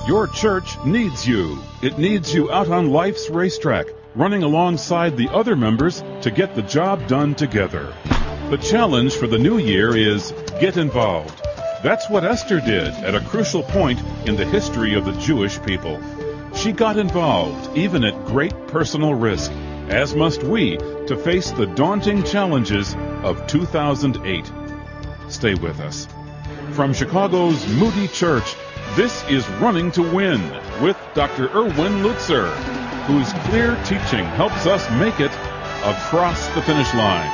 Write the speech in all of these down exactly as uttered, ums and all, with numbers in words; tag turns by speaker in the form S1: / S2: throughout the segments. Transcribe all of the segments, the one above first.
S1: Your church needs you. It needs you out on life's racetrack, running alongside the other members to get the job done together. The challenge for the new year is get involved. That's what Esther did at a crucial point in the history of the Jewish people. She got involved, even at great personal risk, as must we, to face the daunting challenges of two thousand eight. Stay with us. From Chicago's Moody Church, this is Running to Win with Doctor Erwin Lutzer, whose clear teaching helps us make it across the finish line.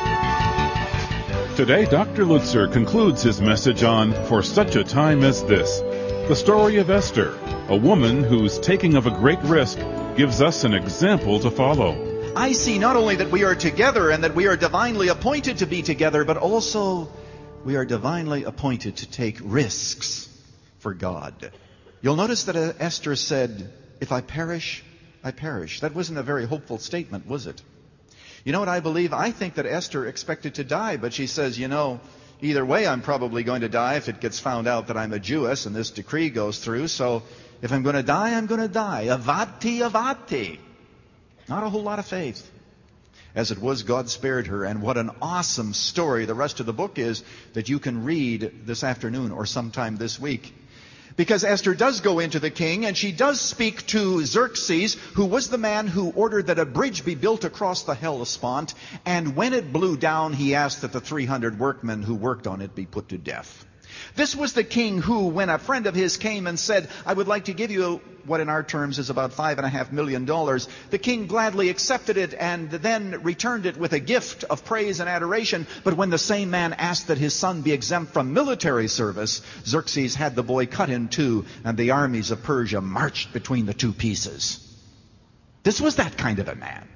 S1: Today, Doctor Lutzer concludes his message on For Such a Time as This, the story of Esther, a woman whose taking of a great risk gives us an example to follow.
S2: I see not only that we are together and that we are divinely appointed to be together, but also we are divinely appointed to take risks for God. You'll notice that Esther said, if I perish, I perish. That wasn't a very hopeful statement, was it? You know what I believe? I think that Esther expected to die, but she says, you know, either way I'm probably going to die if it gets found out that I'm a Jewess and this decree goes through. So if I'm going to die, I'm going to die. Avati, avati. Not a whole lot of faith. As it was, God spared her. And what an awesome story the rest of the book is that you can read this afternoon or sometime this week. Because Esther does go into the king, and she does speak to Xerxes, who was the man who ordered that a bridge be built across the Hellespont. And when it blew down, he asked that the three hundred workmen who worked on it be put to death. This was the king who, when a friend of his came and said, I would like to give you what in our terms is about five and a half million dollars, the king gladly accepted it and then returned it with a gift of praise and adoration. But when the same man asked that his son be exempt from military service, Xerxes had the boy cut in two, and the armies of Persia marched between the two pieces. This was that kind of a man.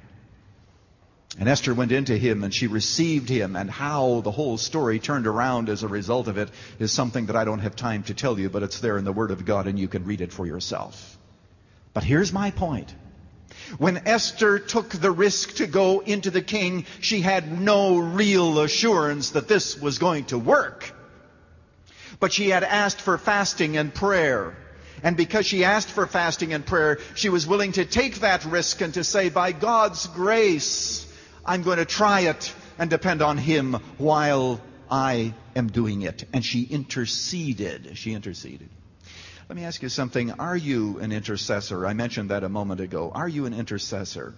S2: And Esther went into him and she received him, and how the whole story turned around as a result of it is something that I don't have time to tell you, but it's there in the Word of God and you can read it for yourself. But here's my point. When Esther took the risk to go into the king, she had no real assurance that this was going to work. But she had asked for fasting and prayer. And because she asked for fasting and prayer, she was willing to take that risk and to say, by God's grace, I'm going to try it and depend on Him while I am doing it. And she interceded. She interceded. Let me ask you something. Are you an intercessor? I mentioned that a moment ago. Are you an intercessor?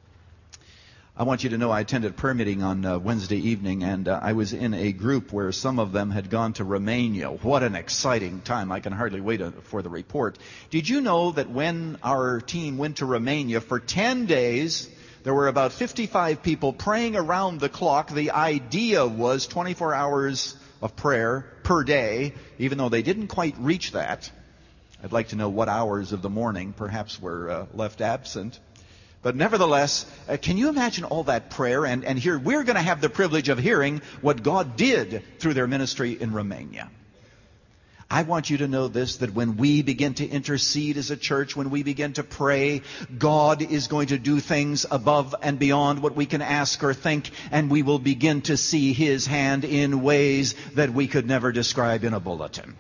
S2: I want you to know I attended prayer meeting on uh, Wednesday evening, and uh, I was in a group where some of them had gone to Romania. What an exciting time. I can hardly wait uh, for the report. Did you know that when our team went to Romania for ten days, there were about fifty-five people praying around the clock? The idea was twenty-four hours of prayer per day, even though they didn't quite reach that. I'd like to know what hours of the morning perhaps were uh, left absent. But nevertheless, uh, can you imagine all that prayer? And, and here we're going to have the privilege of hearing what God did through their ministry in Romania. I want you to know this, that when we begin to intercede as a church, when we begin to pray, God is going to do things above and beyond what we can ask or think, and we will begin to see His hand in ways that we could never describe in a bulletin.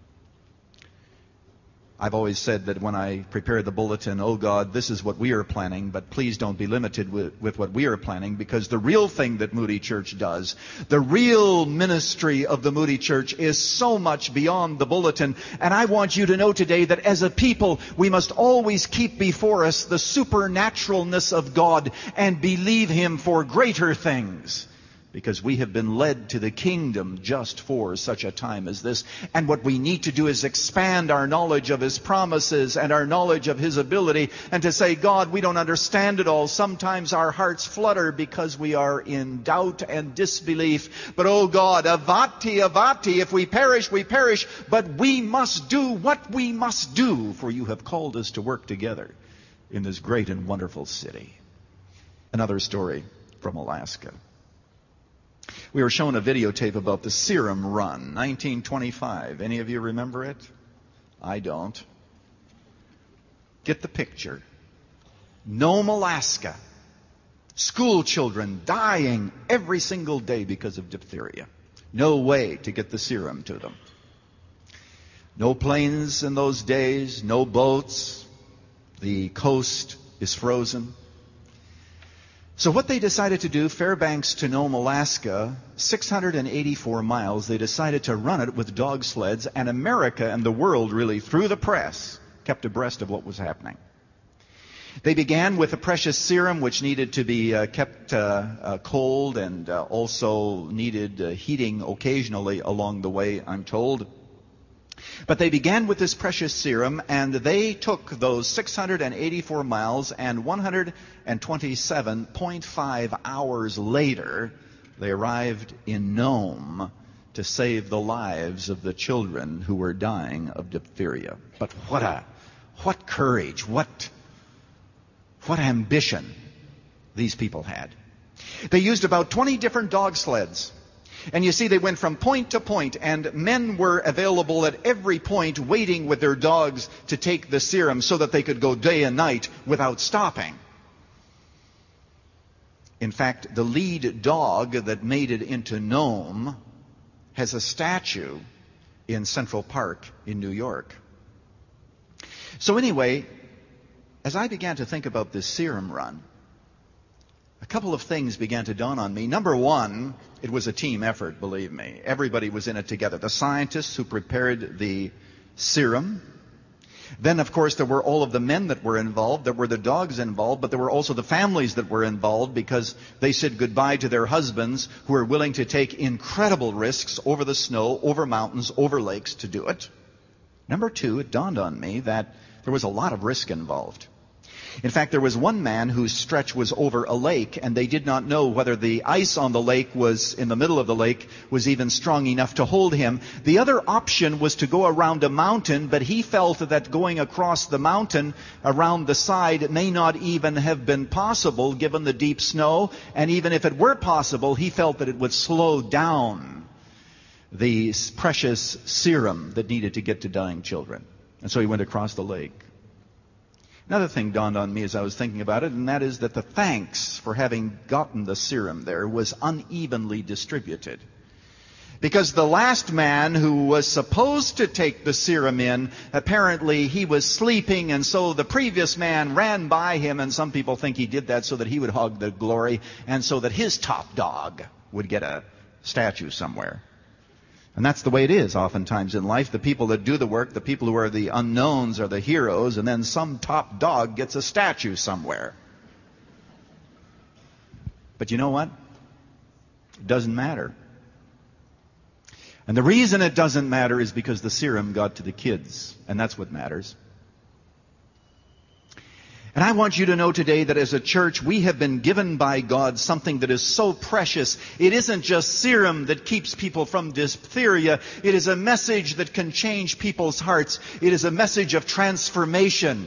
S2: I've always said that when I prepare the bulletin, oh God, this is what we are planning, but please don't be limited with, with what we are planning, because the real thing that Moody Church does, the real ministry of the Moody Church is so much beyond the bulletin. And I want you to know today that as a people, we must always keep before us the supernaturalness of God and believe Him for greater things. Because we have been led to the kingdom just for such a time as this. And what we need to do is expand our knowledge of His promises and our knowledge of His ability. And to say, God, we don't understand it all. Sometimes our hearts flutter because we are in doubt and disbelief. But oh God, avati, avati, if we perish, we perish. But we must do what we must do. For you have called us to work together in this great and wonderful city. Another story from Alaska. We were shown a videotape about the Serum Run, nineteen twenty-five. Any of you remember it? I don't. Get the picture. Nome, Alaska. School children dying every single day because of diphtheria. No way to get the serum to them. No planes in those days, no boats. The coast is frozen. So what they decided to do, Fairbanks to Nome, Alaska, six hundred eighty-four miles, they decided to run it with dog sleds, and America and the world really, through the press, kept abreast of what was happening. They began with a precious serum which needed to be uh, kept uh, uh, cold and uh, also needed uh, heating occasionally along the way, I'm told. But they began with this precious serum, and they took those six hundred eighty-four miles, and one hundred twenty-seven point five hours later, they arrived in Nome to save the lives of the children who were dying of diphtheria. But what a, what courage, what, what ambition these people had. They used about twenty different dog sleds. And you see, they went from point to point, and men were available at every point waiting with their dogs to take the serum so that they could go day and night without stopping. In fact, the lead dog that made it into Nome has a statue in Central Park in New York. So anyway, as I began to think about this serum run, a couple of things began to dawn on me. Number one, it was a team effort, believe me. Everybody was in it together. The scientists who prepared the serum. Then, of course, there were all of the men that were involved. There were the dogs involved, but there were also the families that were involved because they said goodbye to their husbands who were willing to take incredible risks over the snow, over mountains, over lakes to do it. Number two, it dawned on me that there was a lot of risk involved. In fact, there was one man whose stretch was over a lake, and they did not know whether the ice on the lake was, in the middle of the lake, was even strong enough to hold him. The other option was to go around a mountain, but he felt that going across the mountain around the side may not even have been possible given the deep snow, and even if it were possible, he felt that it would slow down the precious serum that needed to get to dying children. And so he went across the lake. Another thing dawned on me as I was thinking about it, and that is that the thanks for having gotten the serum there was unevenly distributed. Because the last man who was supposed to take the serum in, apparently he was sleeping, and so the previous man ran by him, and some people think he did that so that he would hog the glory, and so that his top dog would get a statue somewhere. And that's the way it is oftentimes in life. The people that do the work, the people who are the unknowns are the heroes, and then some top dog gets a statue somewhere. But you know what? It doesn't matter. And the reason it doesn't matter is because the serum got to the kids, and that's what matters. And I want you to know today that as a church, we have been given by God something that is so precious. It isn't just serum that keeps people from diphtheria. It is a message that can change people's hearts. It is a message of transformation.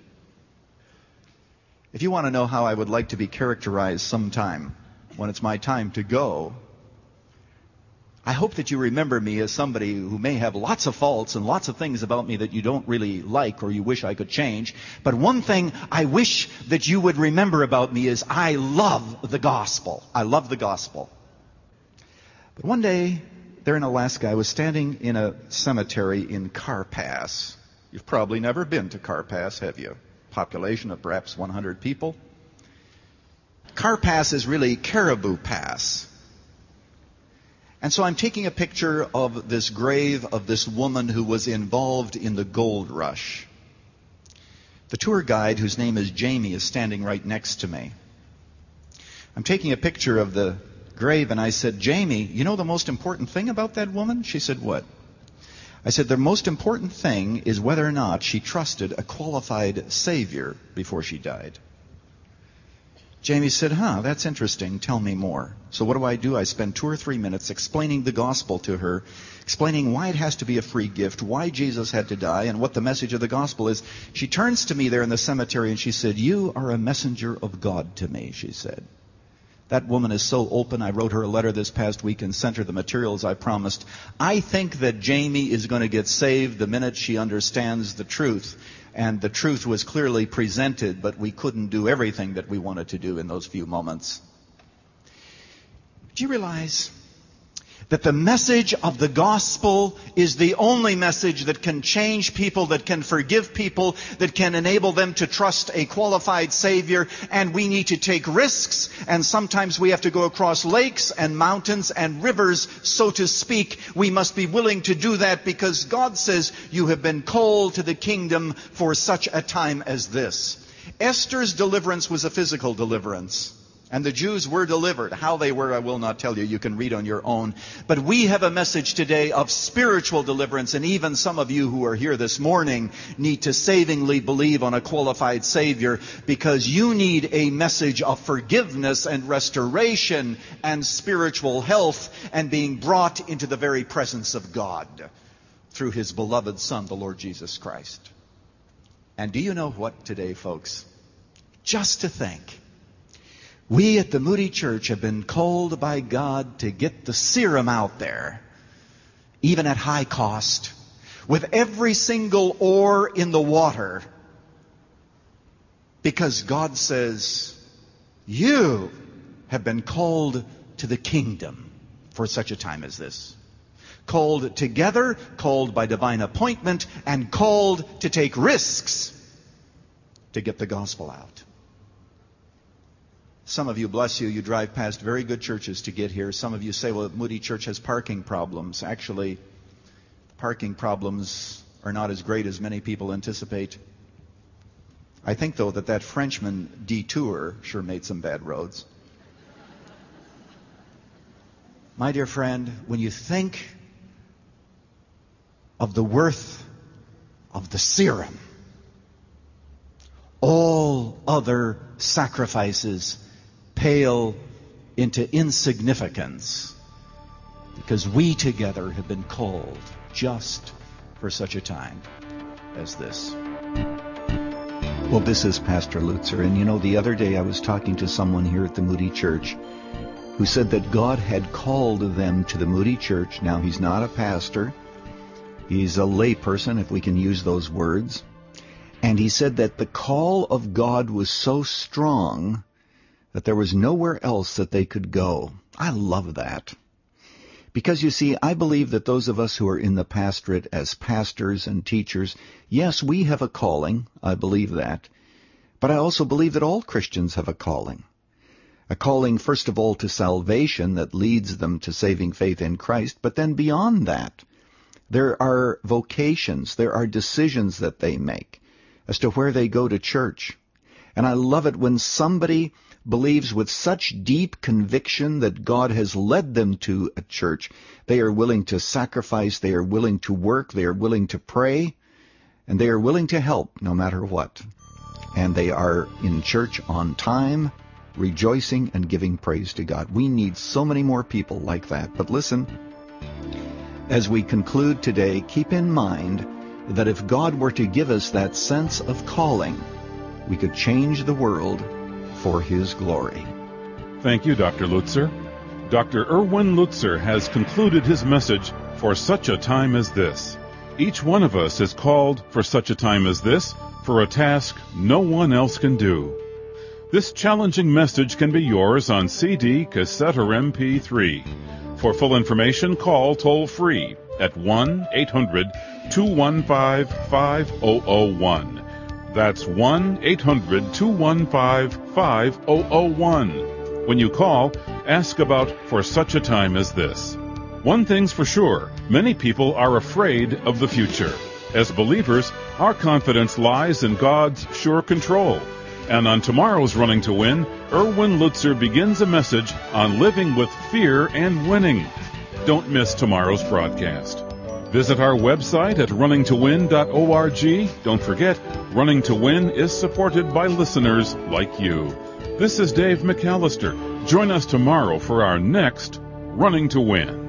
S2: If you want to know how I would like to be characterized sometime when it's my time to go, I hope that you remember me as somebody who may have lots of faults and lots of things about me that you don't really like or you wish I could change. But one thing I wish that you would remember about me is I love the gospel. I love the gospel. But one day, there in Alaska, I was standing in a cemetery in Carpass. You've probably never been to Carpass, have you? Population of perhaps one hundred people. Carpass is really Caribou Pass. And so I'm taking a picture of this grave of this woman who was involved in the gold rush. The tour guide, whose name is Jamie, is standing right next to me. I'm taking a picture of the grave, and I said, Jamie, you know the most important thing about that woman? She said, what? I said, the most important thing is whether or not she trusted a qualified Savior before she died. Jamie said, huh, that's interesting. Tell me more. So what do I do? I spend two or three minutes explaining the gospel to her, explaining why it has to be a free gift, why Jesus had to die, and what the message of the gospel is. She turns to me there in the cemetery and she said, you are a messenger of God to me, she said. That woman is so open. I wrote her a letter this past week and sent her the materials I promised. I think that Jamie is going to get saved the minute she understands the truth. And the truth was clearly presented, but we couldn't do everything that we wanted to do in those few moments. Do you realize That the message of the gospel is the only message that can change people, that can forgive people, that can enable them to trust a qualified Savior. And we need to take risks, and sometimes we have to go across lakes and mountains and rivers, so to speak. We must be willing to do that because God says, you have been called to the kingdom for such a time as this. Esther's deliverance was a physical deliverance. And the Jews were delivered. How they were, I will not tell you. You can read on your own. But we have a message today of spiritual deliverance. And even some of you who are here this morning need to savingly believe on a qualified Savior, because you need a message of forgiveness and restoration and spiritual health and being brought into the very presence of God through His beloved Son, the Lord Jesus Christ. And do you know what today, folks? Just to think. We at the Moody Church have been called by God to get the serum out there, even at high cost, with every single oar in the water, because God says, you have been called to the kingdom for such a time as this. Called together, called by divine appointment, and called to take risks to get the gospel out. Some of you, bless you, you drive past very good churches to get here. Some of you say, well, Moody Church has parking problems. Actually, parking problems are not as great as many people anticipate. I think, though, that that Frenchman Detour sure made some bad roads. My dear friend, when you think of the worth of the serum, all other sacrifices pale into insignificance, because we together have been called just for such a time as this. Well, this is Pastor Lutzer, and you know, the other day I was talking to someone here at the Moody Church who said that God had called them to the Moody Church. Now, he's not a pastor. He's a layperson, if we can use those words. And he said that the call of God was so strong that there was nowhere else that they could go. I love that. Because, you see, I believe that those of us who are in the pastorate as pastors and teachers, yes, we have a calling. I believe that. But I also believe that all Christians have a calling. A calling, first of all, to salvation that leads them to saving faith in Christ. But then beyond that, there are vocations, there are decisions that they make as to where they go to church. And I love it when somebody believes with such deep conviction that God has led them to a church. They are willing to sacrifice, they are willing to work, they are willing to pray, and they are willing to help no matter what. And they are in church on time, rejoicing and giving praise to God. We need so many more people like that. But listen, as we conclude today, keep in mind that if God were to give us that sense of calling, we could change the world for His glory.
S1: Thank you, Doctor Lutzer. Doctor Erwin Lutzer has concluded his message for such a time as this. Each one of us is called for such a time as this, for a task no one else can do. This challenging message can be yours on C D, cassette, or M P three. For full information, call toll-free at one eight hundred two one five five zero zero one. That's one eight hundred two one five five zero zero one. When you call, ask about For Such a Time as This. One thing's for sure, many people are afraid of the future. As believers, our confidence lies in God's sure control. And on tomorrow's Running to Win, Erwin Lutzer begins a message on living with fear and winning. Don't miss tomorrow's broadcast. Visit our website at running to win dot org. Don't forget, Running to Win is supported by listeners like you. This is Dave McAllister. Join us tomorrow for our next Running to Win.